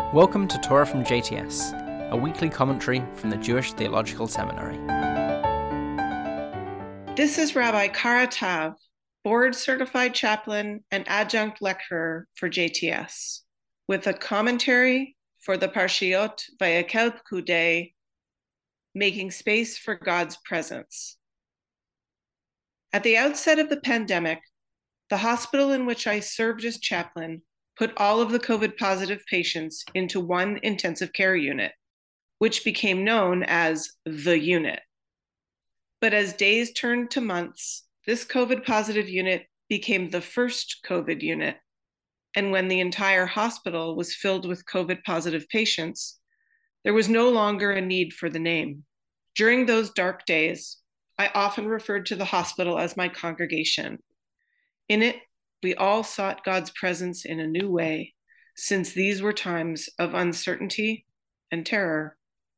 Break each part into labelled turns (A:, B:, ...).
A: Welcome to Torah from JTS, a weekly commentary from the Jewish Theological Seminary.
B: This is Rabbi Kara Tav, board-certified chaplain and adjunct lecturer for JTS, with a commentary for the Parshiot Vayakel Pekudei, Making Space for God's Presence. At the outset of the pandemic, the hospital in which I served as chaplain put all of the COVID-positive patients into one intensive care unit, which became known as the unit. But as days turned to months, this COVID-positive unit became the first COVID unit. And when the entire hospital was filled with COVID-positive patients, there was no longer a need for the name. During those dark days, I often referred to the hospital as my congregation. In it, we all sought God's presence in a new way, since these were times of uncertainty and terror.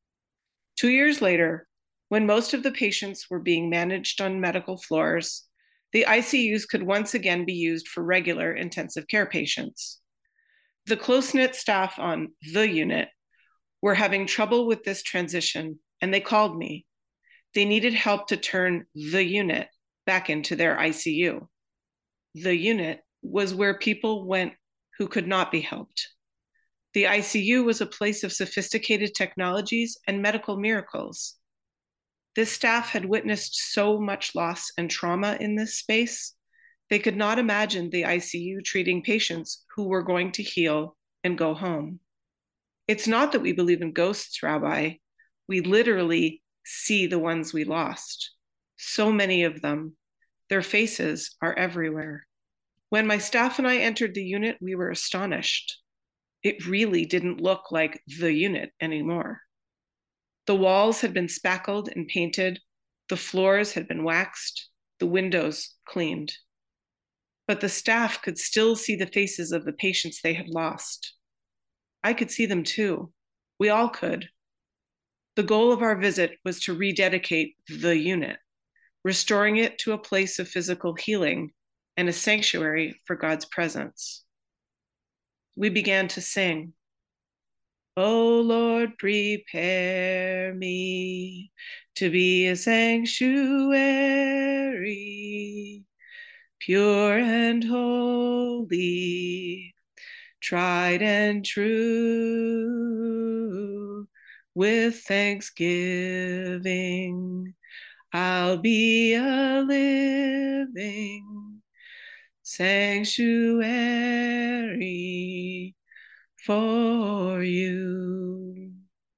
B: 2 years later, when most of the patients were being managed on medical floors, the ICUs could once again be used for regular intensive care patients. The close-knit staff on the unit were having trouble with this transition, and they called me. They needed help to turn the unit back into their ICU. The unit was where people went who could not be helped. The ICU was a place of sophisticated technologies and medical miracles. This staff had witnessed so much loss and trauma in this space, they could not imagine the ICU treating patients who were going to heal and go home. It's not that we believe in ghosts, Rabbi. We literally see the ones we lost. So many of them. Their faces are everywhere. When my staff and I entered the unit, we were astonished. It really didn't look like the unit anymore. The walls had been spackled and painted, the floors had been waxed, the windows cleaned. But the staff could still see the faces of the patients they had lost. I could see them too. We all could. The goal of our visit was to rededicate the unit, restoring it to a place of physical healing and a sanctuary for God's presence. We began to sing, "O Lord, prepare me to be a sanctuary, pure and holy, tried and true. With thanksgiving, I'll be a living sanctuary for you."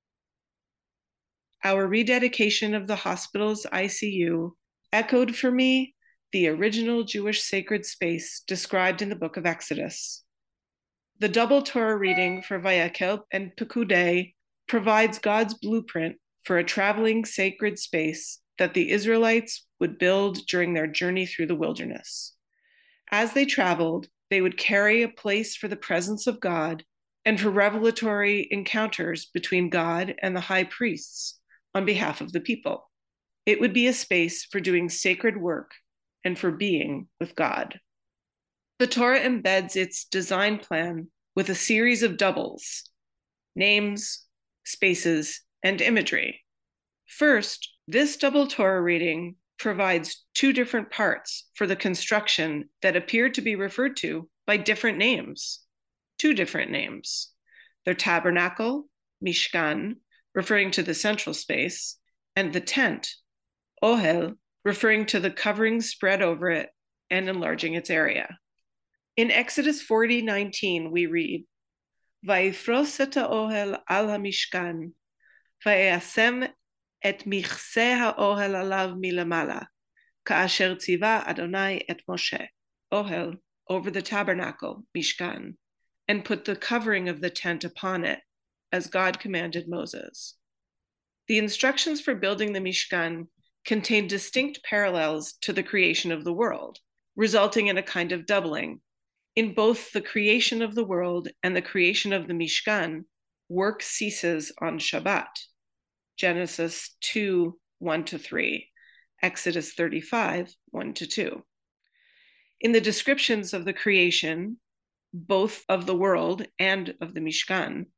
B: Our rededication of the hospital's ICU echoed for me the original Jewish sacred space described in the book of Exodus. The double Torah reading for Vayakel and Pekudei provides God's blueprint for a traveling sacred space that the Israelites would build during their journey through the wilderness. As they traveled, they would carry a place for the presence of God and for revelatory encounters between God and the high priests on behalf of the people. It would be a space for doing sacred work and for being with God. The Torah embeds its design plan with a series of doubles, names, spaces, and imagery. First, this double Torah reading provides two different parts for the construction that appear to be referred to by different names. Two different names. Their tabernacle, Mishkan, referring to the central space, and the tent, Ohel, referring to the covering spread over it and enlarging its area. In Exodus 40:19, we read, "Vayifros et ha'ohel al ha'mishkan, vayasem et michse ha'ohel alav milamala, ka'asher tziva Adonai et Moshe." Ohel, over the tabernacle, Mishkan, and put the covering of the tent upon it, as God commanded Moses. The instructions for building the Mishkan contain distinct parallels to the creation of the world, resulting in a kind of doubling. In both the creation of the world and the creation of the Mishkan, work ceases on Shabbat. Genesis 2:1-3, Exodus 35:1-2. In the descriptions of the creation, both of the world and of the Mishkan,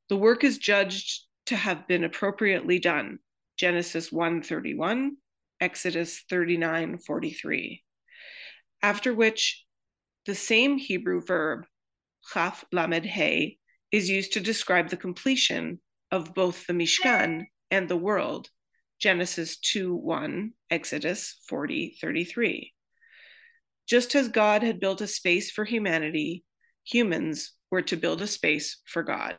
B: The work is judged to have been appropriately done. Genesis 1:31, Exodus 39:43. After which, the same Hebrew verb, chaf lamed he, is used to describe the completion of both the Mishkan and the world. Genesis 2:1, Exodus 40:33. Just as God had built a space for humanity, humans were to build a space for God.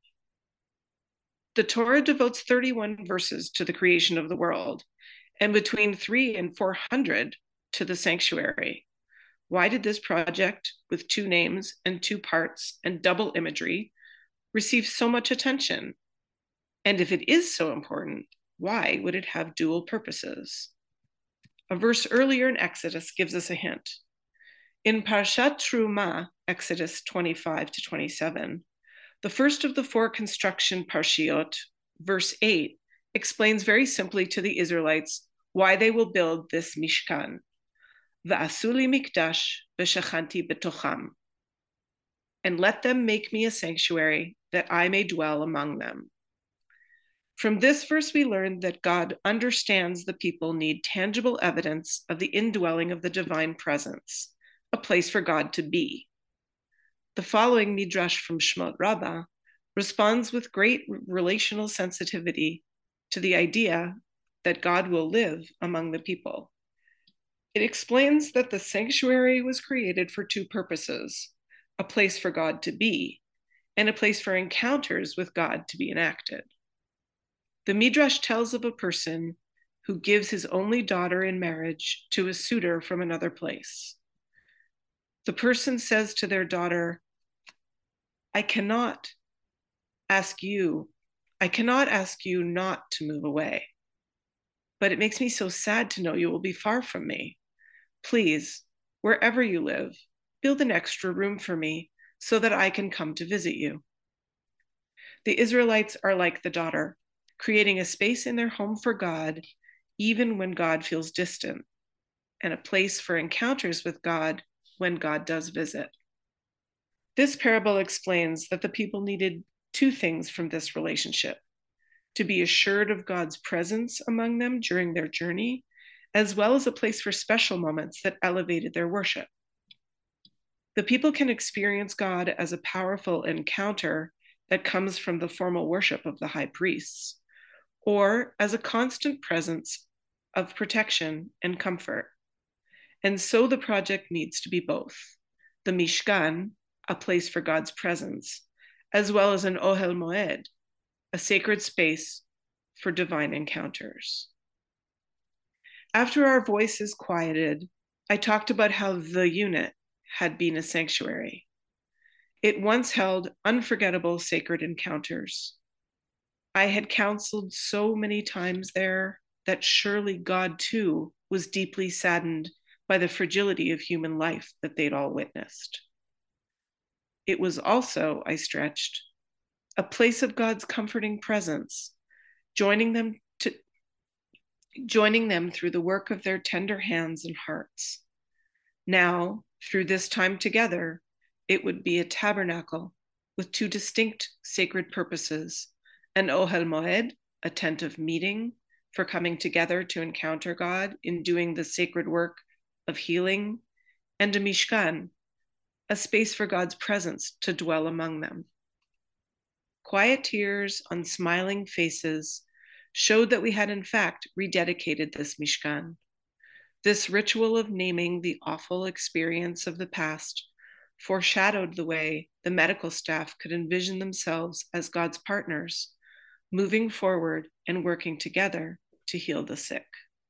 B: The Torah devotes 31 verses to the creation of the world, and between 300 and 400 to the sanctuary. Why did this project, with 2 names and 2 parts and double imagery, receive so much attention? And if it is so important, why would it have dual purposes? A verse earlier in Exodus gives us a hint. In Parshat Truma, Exodus 25-27, the first of the 4 construction parshiot, verse 8, explains very simply to the Israelites why they will build this Mishkan. V'asu li mikdash v'shachanti betocham. And let them make me a sanctuary that I may dwell among them. From this verse, we learn that God understands the people need tangible evidence of the indwelling of the divine presence, a place for God to be. The following midrash from Shemot Rabbah responds with great relational sensitivity to the idea that God will live among the people. It explains that the sanctuary was created for 2 purposes, a place for God to be, and a place for encounters with God to be enacted. The midrash tells of a person who gives his only daughter in marriage to a suitor from another place. The person says to their daughter, I cannot ask you not to move away, but it makes me so sad to know you will be far from me. Please, wherever you live, build an extra room for me so that I can come to visit you. The Israelites are like the daughter, creating a space in their home for God, even when God feels distant, and a place for encounters with God when God does visit. This parable explains that the people needed 2 things from this relationship: to be assured of God's presence among them during their journey, as well as a place for special moments that elevated their worship. The people can experience God as a powerful encounter that comes from the formal worship of the high priests, or as a constant presence of protection and comfort. And so the project needs to be both: the Mishkan, a place for God's presence, as well as an Ohel Moed, a sacred space for divine encounters. After our voices quieted, I talked about how the unit had been a sanctuary. It once held unforgettable sacred encounters. I had counseled so many times there that surely God too was deeply saddened by the fragility of human life that they'd all witnessed. It was also, I stretched, a place of God's comforting presence, joining them through the work of their tender hands and hearts. Now, through this time together, it would be a tabernacle with 2 distinct sacred purposes: an Ohel Moed, a tent of meeting for coming together to encounter God in doing the sacred work of healing, and a Mishkan, a space for God's presence to dwell among them. Quiet tears on smiling faces showed that we had in fact rededicated this Mishkan. This ritual of naming the awful experience of the past foreshadowed the way the medical staff could envision themselves as God's partners, moving forward and working together to heal the sick.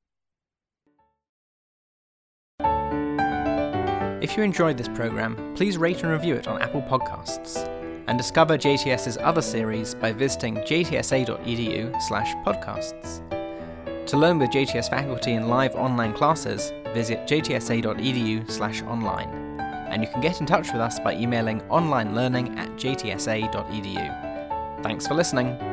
A: If you enjoyed this program, please rate and review it on Apple Podcasts, and discover JTS's other series by visiting jtsa.edu/podcasts. To learn with JTS faculty in live online classes, visit jtsa.edu/online, and you can get in touch with us by emailing onlinelearning@jtsa.edu. Thanks for listening.